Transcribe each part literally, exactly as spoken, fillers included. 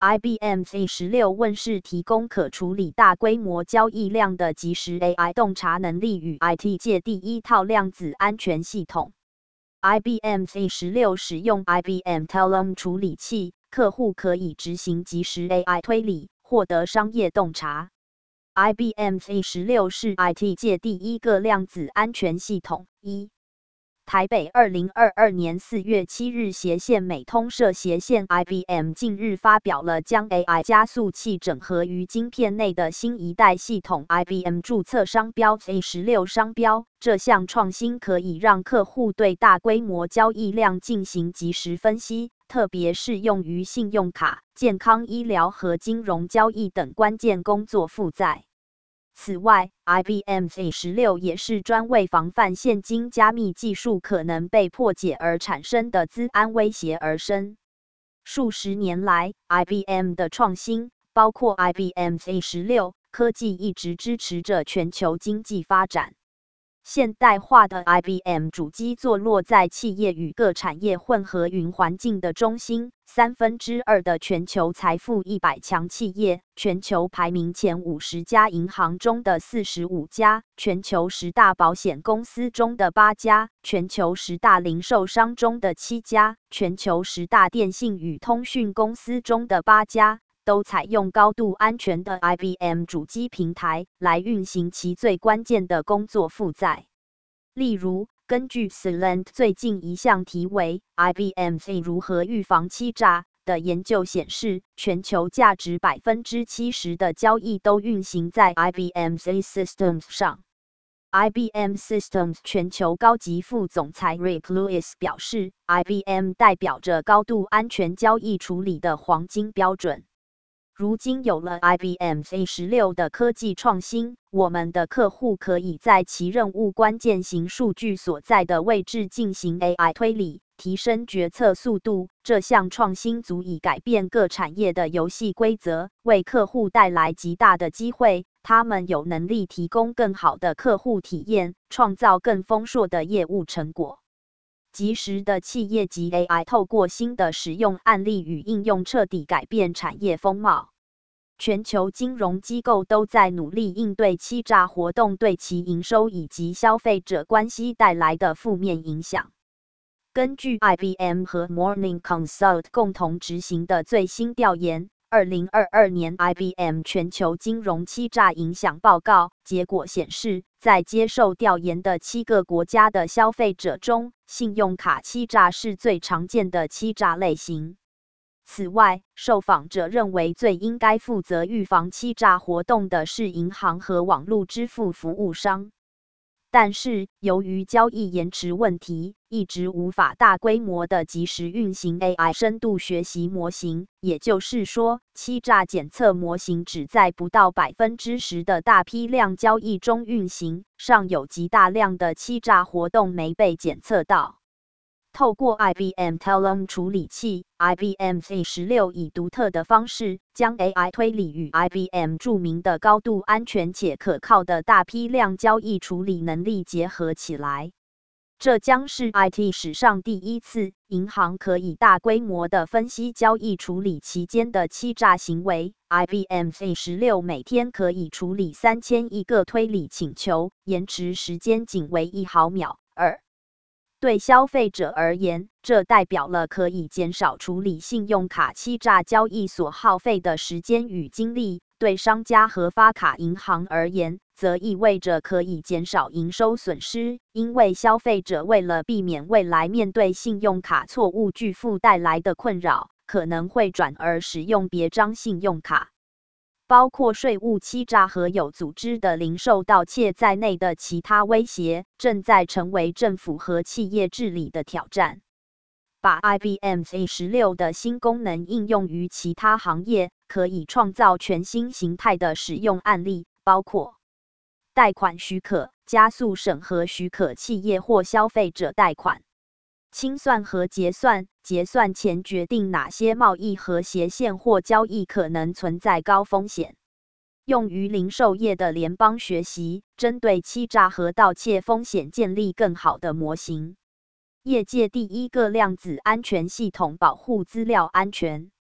I B M Z 十六 问世，提供可处理大规模交易量的即时 A I 洞察能力与 I T 界第一套量子安全系统。I B M Z 十六 使用 I B M Telum 处理器，客户可以执行即时 A I 推理，获得商业洞察。I B M Z 十六 是 I T 界第一个量子安全系统。一台北二零二二年四月七日斜线美通社斜线 I B M 近日发表了将 A I 加速器整合于晶片内的新一代系统 I B M 注册商标 Z 十六 商标。这项创新可以让客户对大规模交易量进行即时分析，特别适用于信用卡、健康医疗和金融交易等关键工作负载。此外 ，I B M Z 十六 也是专为防范现金加密技术可能被破解而产生的资安威胁而生。数十年来 ，I B M 的创新，包括 I B M Z 十六 科技，一直支持着全球经济发展。现代化的 I B M 主机坐落在企业与各产业混合云环境的中心，三分之二的全球财富一百强企业，全球排名前五十家银行中的四十五家，全球十大保险公司中的八家，全球十大零售商中的七家，全球十大电信与通讯公司中的八家。都采用高度安全的 I B M 主机平台来运行其最关键的工作负载。例如，根据 Cellent 最近一项题为 I B M Z 如何预防欺诈的研究显示，全球价值 百分之七十 的交易都运行在 I B M Z Systems 上。I B M Systems 全球高级副总裁 Rick Lewis 表示 ，I B M 代表着高度安全交易处理的黄金标准。如今有了 I B M Z 十六 的科技创新，我们的客户可以在其任务关键型数据所在的位置进行 A I 推理，提升决策速度。这项创新足以改变各产业的游戏规则，为客户带来极大的机会。他们有能力提供更好的客户体验，创造更丰硕的业务成果。即时的企业级 A I 透过新的使用案例与应用彻底改变产业风貌。全球金融机构都在努力应对欺诈活动对其营收以及消费者关系带来的负面影响。根据 I B M 和 Morning Consult 共同执行的最新调研，二零二二年 I B M 全球金融欺诈影响报告结果显示，在接受调研的七个国家的消费者中，信用卡欺诈是最常见的欺诈类型。此外，受访者认为最应该负责预防欺诈活动的是银行和网络支付服务商。但是，由于交易延迟问题，一直无法大规模的即时运行 A I 深度学习模型，也就是说，欺诈检测模型只在不到 百分之十 的大批量交易中运行，尚有极大量的欺诈活动没被检测到。透过 I B M Telum 处理器 ，I B M Z 十六 以独特的方式，将 A I 推理与 I B M 著名的高度安全且可靠的大批量交易处理能力结合起来。这将是 I T 史上第一次，银行可以大规模的分析交易处理期间的欺诈行为。I B M Z 十六 每天可以处理三千亿个推理请求，延迟时间仅为一毫秒。二对消费者而言，这代表了可以减少处理信用卡欺诈交易所耗费的时间与精力；对商家和发卡银行而言，则意味着可以减少营收损失，因为消费者为了避免未来面对信用卡错误拒付带来的困扰，可能会转而使用别张信用卡。包括税务欺诈和有组织的零售盗窃在内的其他威胁，正在成为政府和企业治理的挑战。把 I B M Z 十六 的新功能应用于其他行业，可以创造全新形态的使用案例，包括贷款许可、加速审核许可企业或消费者贷款。清算和结算，结算前决定哪些贸易和斜线或交易可能存在高风险。用于零售业的联邦学习，针对欺诈和盗窃风险建立更好的模型。业界第一个量子安全系统保护资料安全。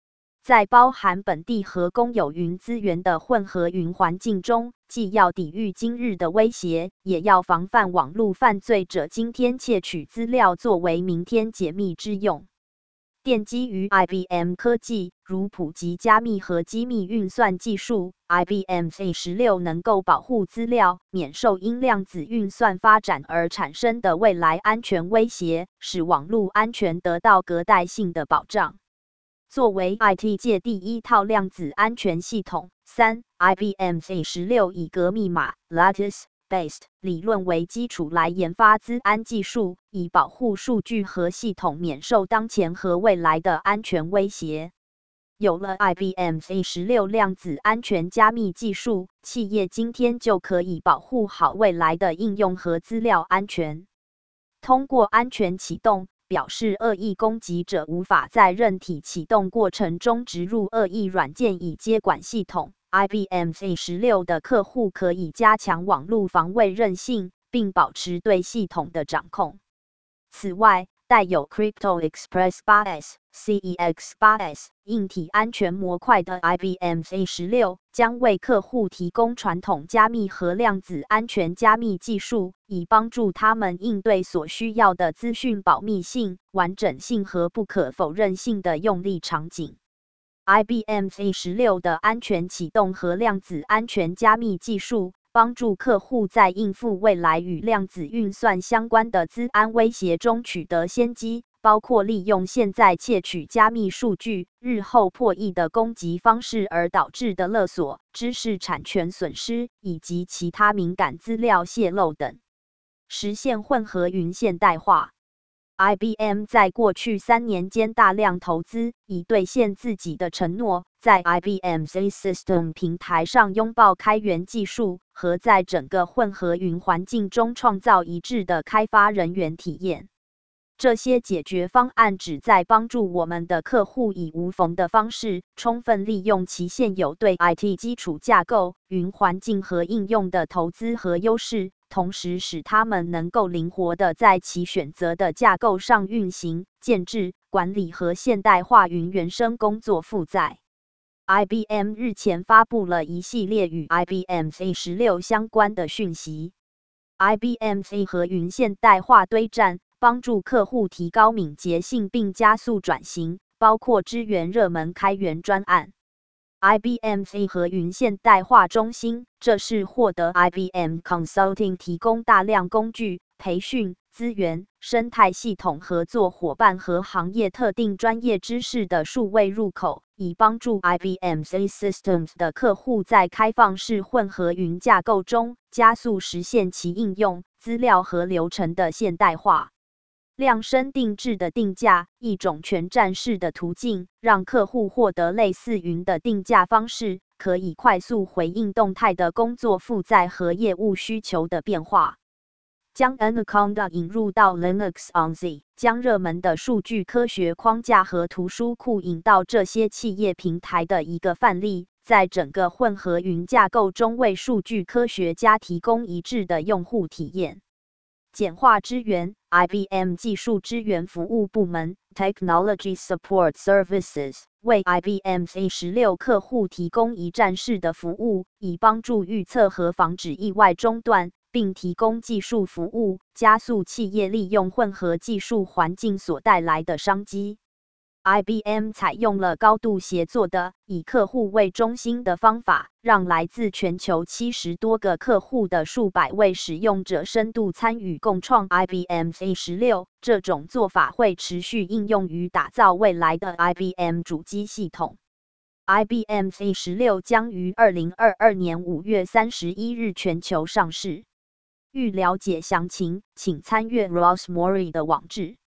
在包含本地和公有云资源的混合云环境中，既要抵御今日的威胁，也要防范网络犯罪者今天窃取资料作为明天解密之用。奠基于 I B M 科技，如普及加密和机密运算技术 ，I B M A 十六能够保护资料免受因量子运算发展而产生的未来安全威胁，使网络安全得到隔代性的保障。作为 I T 界第一套量子安全系统，三 I B M A 十六以格密码 （Lattice-based） 理论为基础来研发资安技术，以保护数据和系统免受当前和未来的安全威胁。有了 I B M A 十六量子安全加密技术，企业今天就可以保护好未来的应用和资料安全。通过安全启动，表示恶意攻击者无法在韧体启动过程中植入恶意软件以接管系统。I B M A 十六的客户可以加强网络防卫韧性，并保持对系统的掌控。此外，带有 Crypto Express 八 S、C E X 八 S 硬体安全模块的 I B M A 十六将为客户提供传统加密和量子安全加密技术，以帮助他们应对所需要的资讯保密性、完整性和不可否认性的用例场景。I B M A 十六的安全启动和量子安全加密技术，帮助客户在应付未来与量子运算相关的资安威胁中取得先机，包括利用现在窃取加密数据、日后破译的攻击方式而导致的勒索、知识产权损失以及其他敏感资料泄露等，实现混合云现代化。I B M 在过去三年间大量投资，以兑现自己的承诺，在 I B M A System 平台上拥抱开源技术，和在整个混合云环境中创造一致的开发人员体验。这些解决方案旨在帮助我们的客户以无缝的方式，充分利用其现有对 I T 基础架构、云环境和应用的投资和优势，同时使他们能够灵活地在其选择的架构上运行、建制、管理和现代化云原生工作负载。I B M 日前发布了一系列与 I B M A 十六相关的讯息。I B M A 和云现代化对战，帮助客户提高敏捷性并加速转型，包括支援热门开源专案。I B M A 和云现代化中心，这是获得 I B M Consulting 提供大量工具、培训、资源、生态系统合作伙伴和行业特定专业知识的数位入口，以帮助 I B M A Systems 的客户在开放式混合云架构中加速实现其应用、资料和流程的现代化。量身定制的定价，一种全站式的途径，让客户获得类似云的定价方式，可以快速回应动态的工作负载和业务需求的变化。将 Anaconda 引入到 Linux on Z， 将热门的数据科学框架和图书库引到这些企业平台的一个范例，在整个混合云架构中为数据科学家提供一致的用户体验。简化支援 I B M 技术支援服务部门 Technology Support Services 为 I B M A 十六客户提供一站式的服务，以帮助预测和防止意外中断，并提供技术服务，加速企业利用混合技术环境所带来的商机。I B M 采用了高度协作的以客户为中心的方法，让来自全球七十多个客户的数百位使用者深度参与共创 I B M A 十六。这种做法会持续应用于打造未来的 I B M 主机系统。I B M A 十六将于二零二二年五月三十一日全球上市。欲了解详情，请参阅 Ross Mori 的网志。